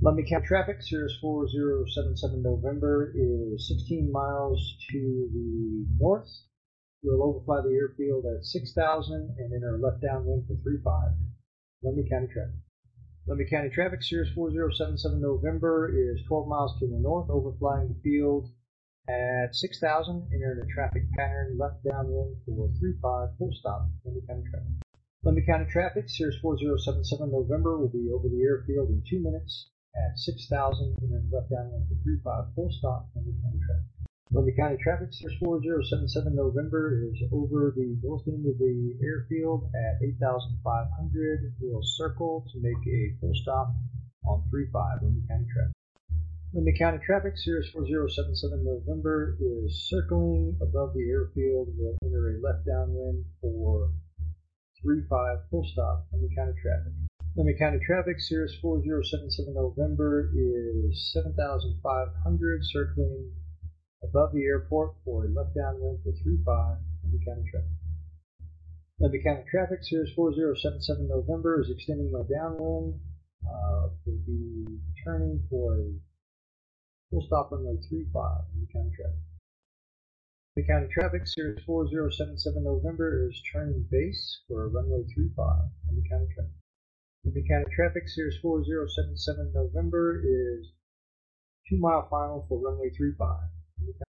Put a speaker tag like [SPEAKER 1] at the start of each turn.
[SPEAKER 1] Lumley County traffic, Cirrus 4077 November is 16 miles to the north. We'll overfly the airfield at 6,000 and enter left downwind for 35. Lumley County traffic. Lumley County traffic, Cirrus 4077 November is 12 miles to the north, overflying the field at 6,000, entering the traffic pattern left downwind for 35, full stop. Lumley County traffic. Lumley County traffic, Cirrus 4077 November will be over the airfield in 2 minutes at 6,000, entering left downwind for 35, full stop. Lumley County traffic. Lumley County traffic, Cirrus 4077 November is over the north end of the airfield at 8,500. We'll circle to make a full stop on 35. Lumley County traffic. Lumley County traffic, Cirrus 4077 November is circling above the airfield. We'll enter a left downwind for 35, full stop. Lumley County traffic. Lumley County traffic, Cirrus 4077 November is 7,500, circling above the airport for a left downwind for 35, Lumley County traffic. Lumley County traffic, Cirrus 4077 November is extending my downwind. We'll be turning for a full stop runway 35, Lumley County traffic. Lumley County traffic, Cirrus 4077 November is turning base for runway 35, Lumley County traffic. Lumley County traffic, Cirrus 4077 November is 2 mile final for runway 35.